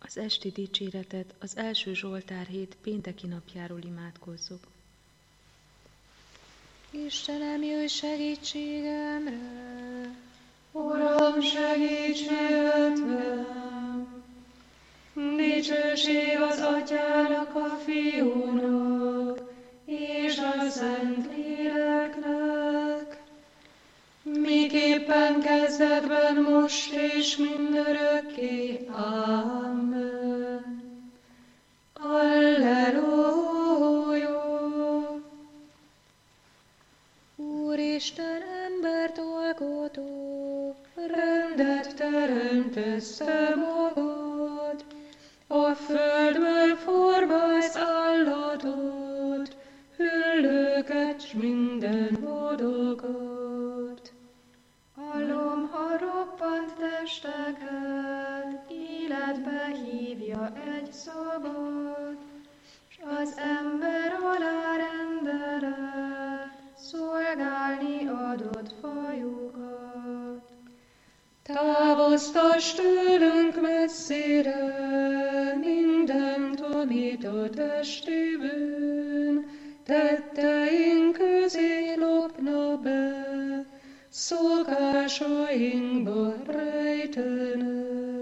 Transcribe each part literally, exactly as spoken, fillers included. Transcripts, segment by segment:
Az esti dicséretet az első Zsoltár hét pénteki napjáról imádkozzuk. Istenem, jöjj segítségemre! Uram, segíts meg velem! Dicsőség az Atyának, a Fiúnak, és a Szentléleknek, miképpen kezdetben, most és mindörökké. Amen. Alleluja! Úristen, embert alkotó, rendet teremtesz te magad, a földből formálsz állatot, hüllőket s minden bodogat. Alom a roppant testeket, életbe hívja egy szabad, s az ember alárendele, szolgálni adott fajukat. Távoztass tőlünk messzire mindent, amit a testi bűn tetteink közé lopna be, szokásainkba rejtene.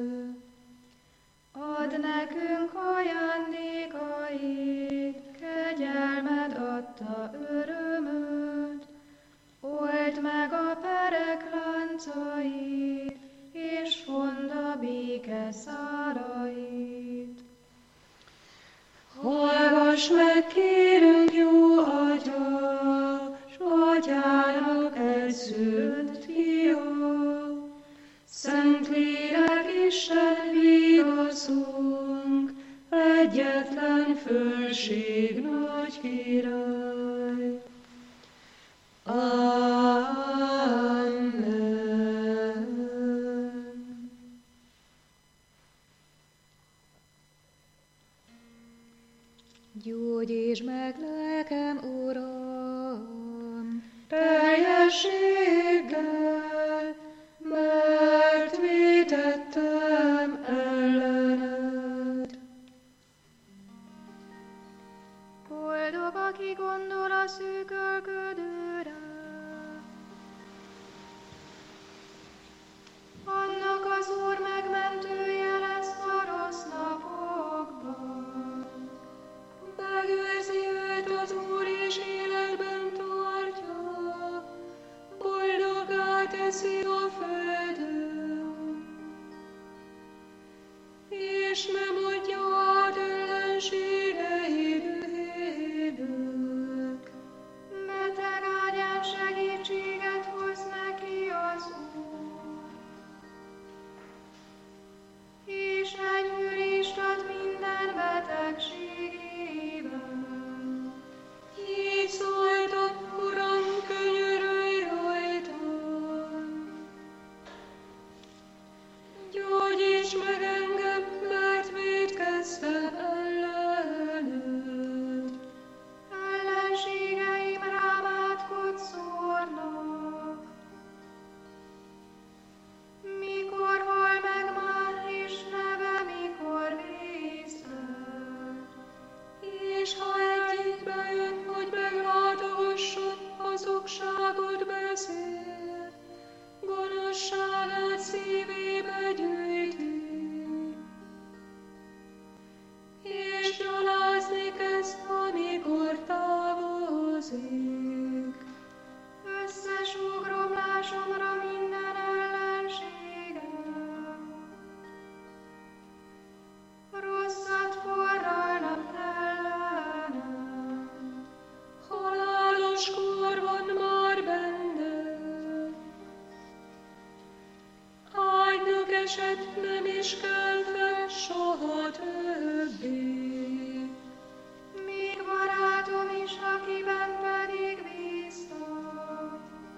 Add nekünk ajándékait, kegyelmed adta örömöt, old meg a perek láncait, és fond a béke szárait. Hallgass meg, kérünk, jó Atya, s Atyának egyszülött Fia, Szentlélek Isten vigaszunk, egyetlen fölség nagy király. Amen. gyógyíts meg lelkem, Uram, teljességgel, mert vétettem ellened. Boldog, aki gondol a szűkölködőre, annak az Úr megmentője lesz a rossz napokban. Megőrzi őt az Úr, és életben tartja, boldoggá teszi a földön, és nem adja át ellenségei dühének. Beteg ágyán segítséget hoz neki az Úr, és enyhülést ad minden betegségében. Így szóltam, Uram, könyörülj rajtam. Gyógyíts meg engem, mert vétkeztem ellened. Ellenségeim rám átkot szórnak. Mikor hal meg már, és neve mikor vészel? És ha egyik bejön, hogy meglátogasson, hazugságot beszél, gonoszságát szívébe gyűjti, és gyalázni kezd, amikor távozik. Összesúg romlásomra minden ellenségem. Rosszat forralnak ellenem. Halálos kor van már benned. Ágynak esett, nem is kell fel soha többé. Még barátom is, akiben pedig bíztam.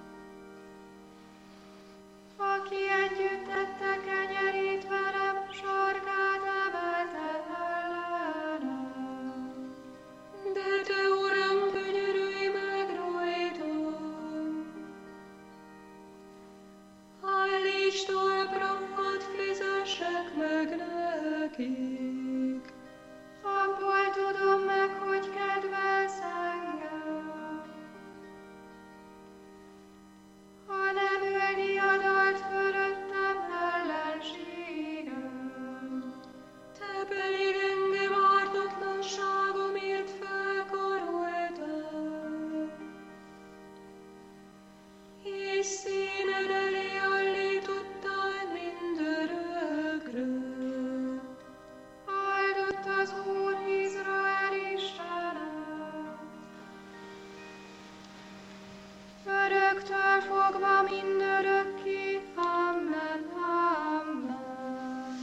Aki együtt tette kenyerét velem, sarkát emelte ellenem. De te, Uram, könyörülj meg rajtam. Állíts talpra, hadd fizessek meg neki. örökig. Abból tudom meg, hogy kedvelsz engem. Ha nem ülni a dalt fölöttem ellenségem, Te pedig engem ártatlanságomért felkaroltál, és színed elé állítottál mindörökre. áldott az Úr Izrael Istene. Öröktől fogva mindörökké, amen, amen.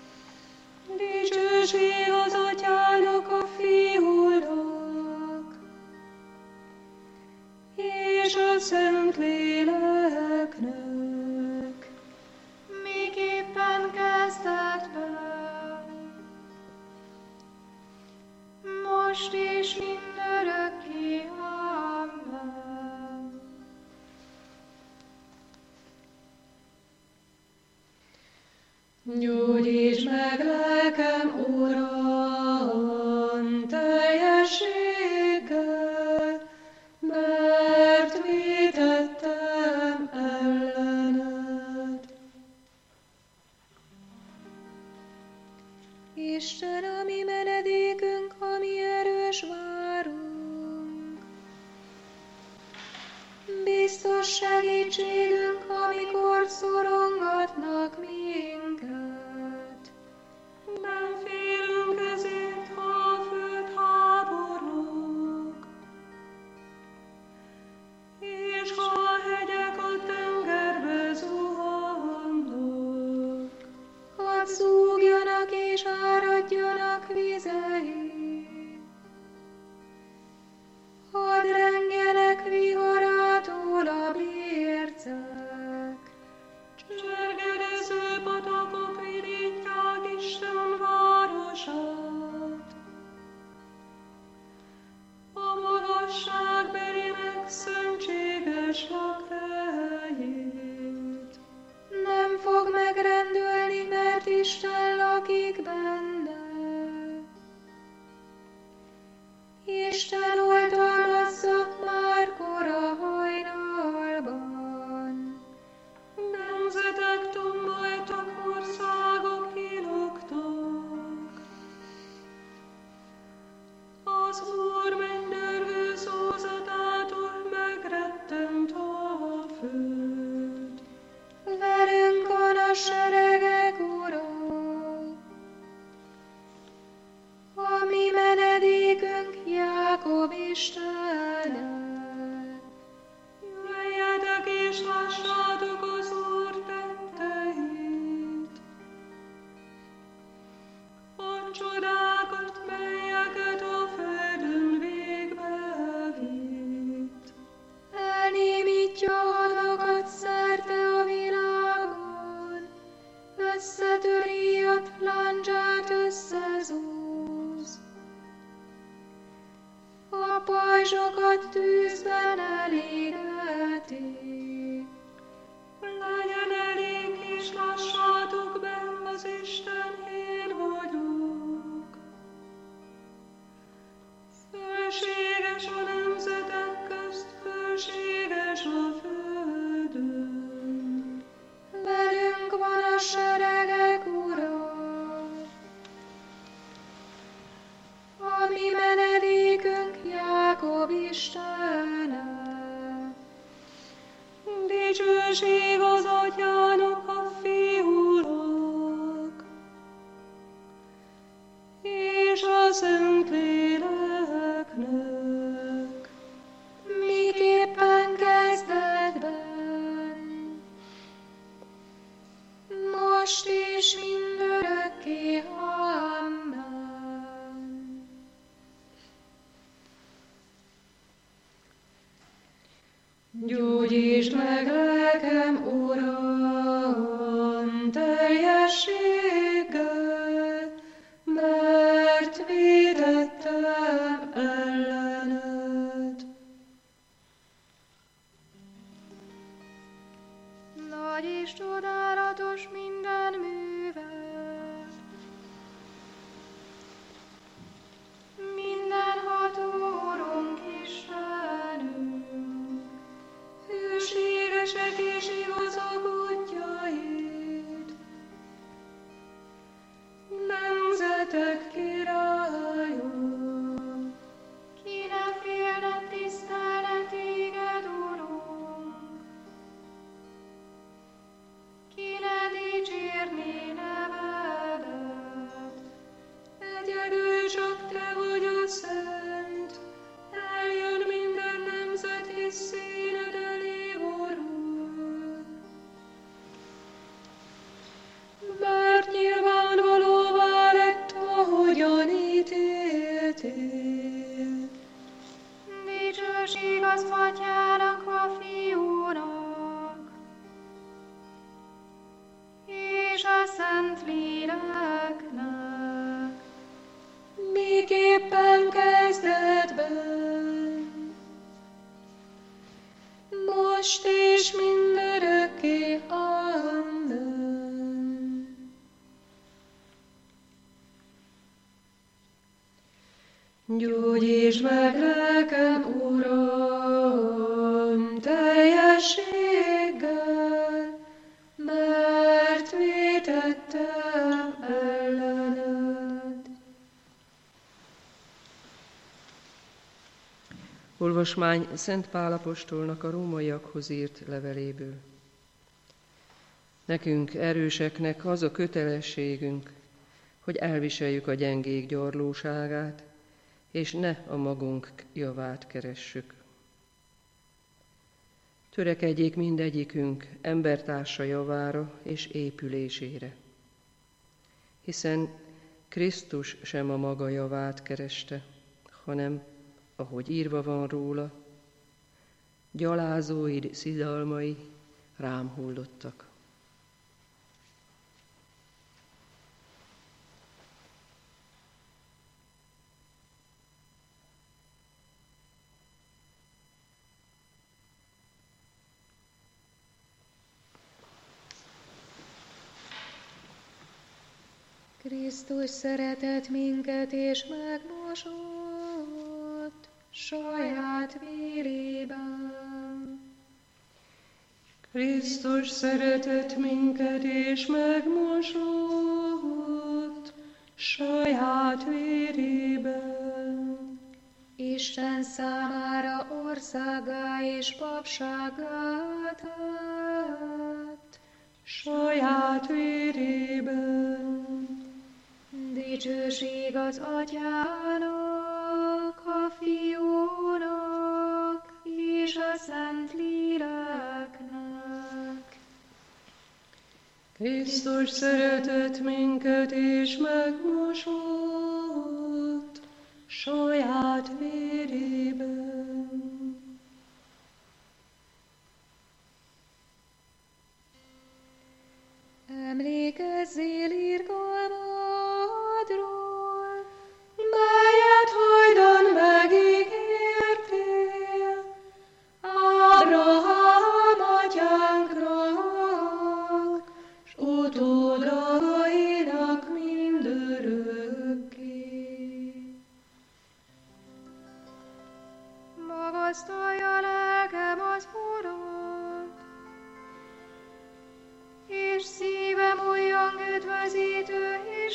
Dicsőség az Atyának, a Fiúnak, és a Szentléleknek, Miképpen kezdetben, most és mindörökké, amen. Gyógyíts meg lelkem, Uram, teljességgel, mert vétettem ellened. Isten, a mi menedékünk, a mi erős várunk, biztos segítségünk, amikor szorongatnak minket. Nem félünk ezért, ha a föld háborúg, és ha a hegyek a tengerbe zuhannak. Hadd zúgjanak és áradjanak vizei, hadd rengjenek viharától a bércek. Csergedező patakok virítják Isten városát. A magasságbelinek szentséges lakhelyét. Nem fog megrendülni, mert Isten lakik benne. Isten oltalmazza már kora hajnalban. Nemzetek tomboltak, országok kilógtak. Az Úr mennydörgő szózatától megrettent a föld. Velünk van a seregek Ura, a mi menedékünk, Jákob Istene. Jöjjetek és lássátok az Úr tetteit, a csodákat, melyeket a földön végbe vitt. Elnémítja a hadakat szerte a világon, összetöri a lándzsát, összezúz. A pajzsokat tűzben elégeti. Legyen elég, és lássátok be, az Isten, én vagyok. Fölséges a nemzetek közt, fölséges a földön. Velünk van a seregek Ura, a mi menedékünk, Jákob Istene. Dicsőség az Atyának, a Fiúnak, és a Szentléleknek, miképpen kezdetben, most és mindörökké, amen. Gyógyítsd meg lelkem, Uram, teljességgel, mert vétettem ellened. Nagy és csodálatos minden műve, szent léleknek, miképpen kezdetben, most és mindörökké. Amen. Gyógyítsd meg lelkem, Uram, teljességgel, mert vétettem ellened. Olvasmány Szent Pál apostolnak a rómaiakhoz írt leveléből. Nekünk, erőseknek az a kötelességünk, hogy elviseljük a gyengék gyarlóságát, és ne a magunk javát keressük. Törekedjék mindegyikünk embertársa javára és épülésére, hiszen Krisztus sem a maga javát kereste, hanem, ahogy írva van róla, gyalázóid szidalmai rám hullottak. Krisztus szeretett minket és megmosott saját vérében. Krisztus szeretett minket és megmosott saját vérében. Isten számára országgá és papsággá tett Saját vérében. dicsőség az Atyának, a Fiúnak és a Szent Léleknek. Krisztus szeretett minket és megmosott saját vérében. Emlékezzél irgalmadról, melyet hajdan megígértél Ábrahám atyánknak, s utódainak mindörökké. magasztalja lelkem az Urat, és szívem újjong üdvözítő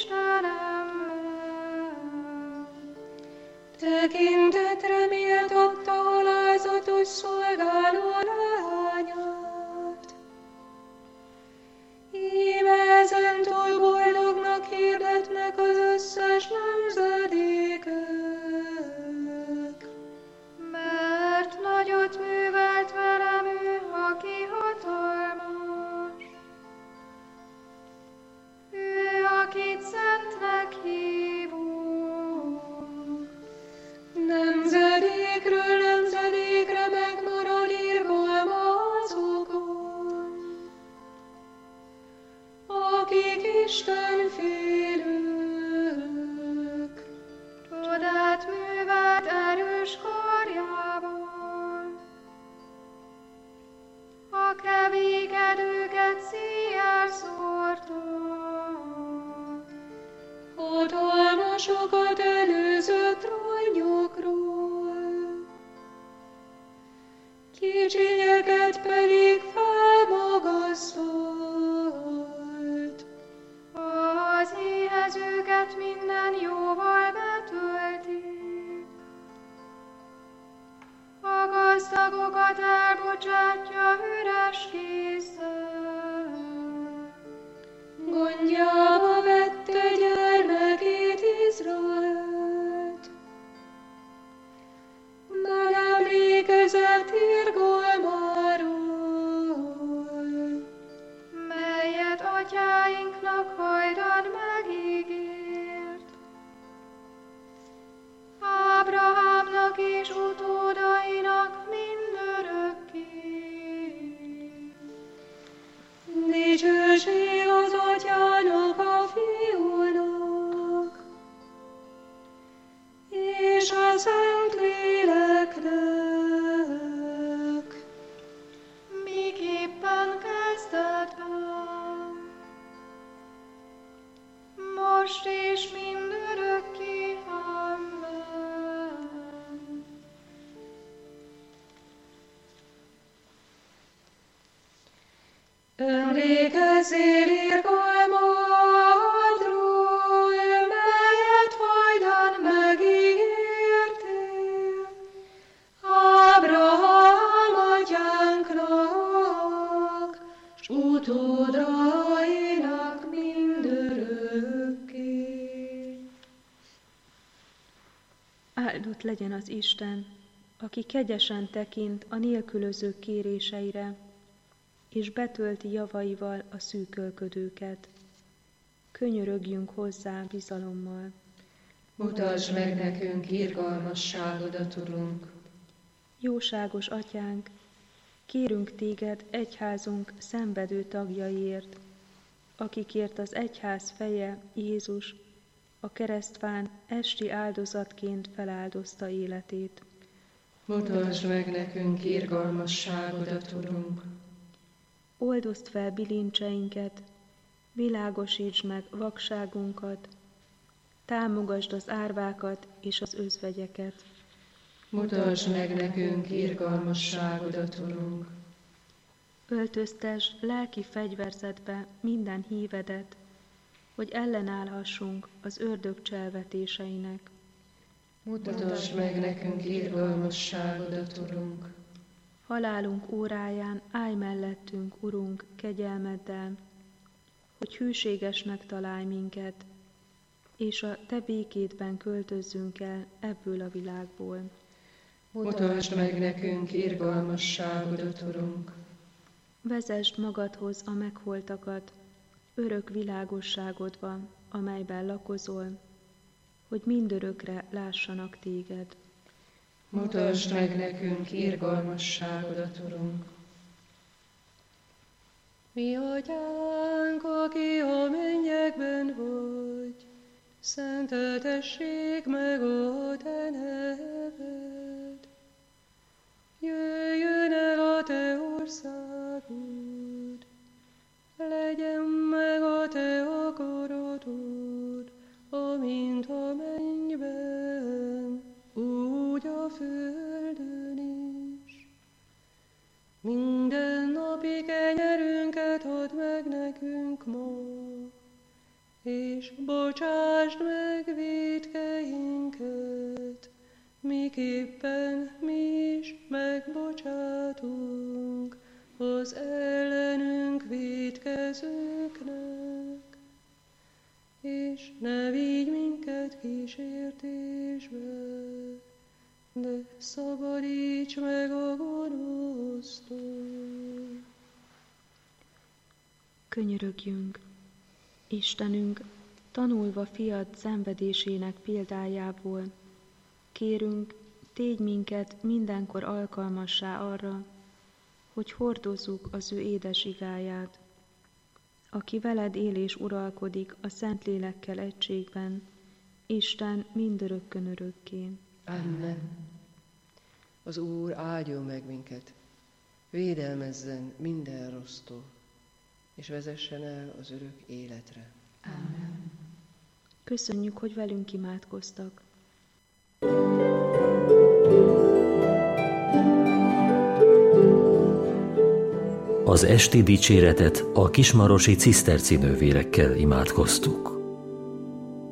Istenemmel. Tekintetre méltatta alázatos szolgáló lányát. Íme ezentúl boldognak hirdetnek az összes nemzedékek. Mert nagyot művelt velem ő, aki hatalmas. Ő, akit szentnek hívunk. Nemzedékről nemzedékre megmarad irgalma azokon, akik Isten félők. Csodát művelt erős karjában. A kevékedőket szíjjel szórta. Hatalmasokat előzött trónjukról, kicsinyeket pedig felmagasztolt. Az éhezőket minden jóval betölti. A gazdagokat elbocsátja üres kézzel. Gondjába vette gyermekét Izraelt, megemlékezett irgalmáról, melyet atyáinknak hajdan megígért. Ábrahámnak és utódainak mindörökké. Dicsőség az Atyának most és mindörökké. Amen. Emlékezzél irgalmadról, melyet hajdan megígértél, Ábrahám atyánknak, s utódainak mindörökké. Áldott legyen az Isten, aki kegyesen tekint a nélkülözők kéréseire, és betölti javaival a szűkölködőket. Könyörögjünk hozzá bizalommal. Mutasd meg nekünk irgalmasságodat, Urunk. Jóságos Atyánk, kérünk téged egyházunk szenvedő tagjaiért, akikért az egyház feje, Jézus, a keresztfán esti áldozatként feláldozta életét. Mutasd meg nekünk irgalmasságodat, Urunk. Oldozd fel bilincseinket, világosítsd meg vakságunkat, támogasd az árvákat és az özvegyeket. Mutasd meg nekünk irgalmasságodat, Urunk. Öltöztesd lelki fegyverzetbe minden hívedet, hogy ellenállhassunk az ördög cselvetéseinek. Mutasd meg nekünk irgalmasságodat, Urunk. Halálunk óráján állj mellettünk, Urunk, kegyelmeddel, hogy hűségesnek találj minket, és a te békédben költözzünk el ebből a világból. Mutasd meg nekünk irgalmasságodat, Urunk. Vezesd magadhoz a megholtakat, örök világosságodba, amelyben lakozol, hogy mindörökre lássanak téged. Mutasd meg nekünk irgalmasságodat, Urunk. Mi atyánk, aki a mennyekben vagy, szenteltessék meg a te neved. Jöjjön el a te országod, legyen meg a te akaratod, amint a mennyben, úgy a földön is. Minden napi kenyerünket add meg nekünk ma, és bocsásd meg vétkeinket, miképpen mi is megbocsátunk az ellenünk vétkezőknek. És ne vigy minket kísértésbe, de szabadíts meg a gonosztól. Könyörögjünk, Istenünk, tanulva fiad szenvedésének példájából, kérünk, tégy minket mindenkor alkalmassá arra, hogy hordozzuk az ő édes igáját, aki veled él és uralkodik a Szentlélekkel egységben, Isten mindörökkön örökké. Amen. Az Úr áldjon meg minket, védelmezzen minden rossztól, és vezessen el az örök életre. Amen. Köszönjük, hogy velünk imádkoztak. Az esti dicséretet a kismarosi ciszterci nővérekkel imádkoztuk.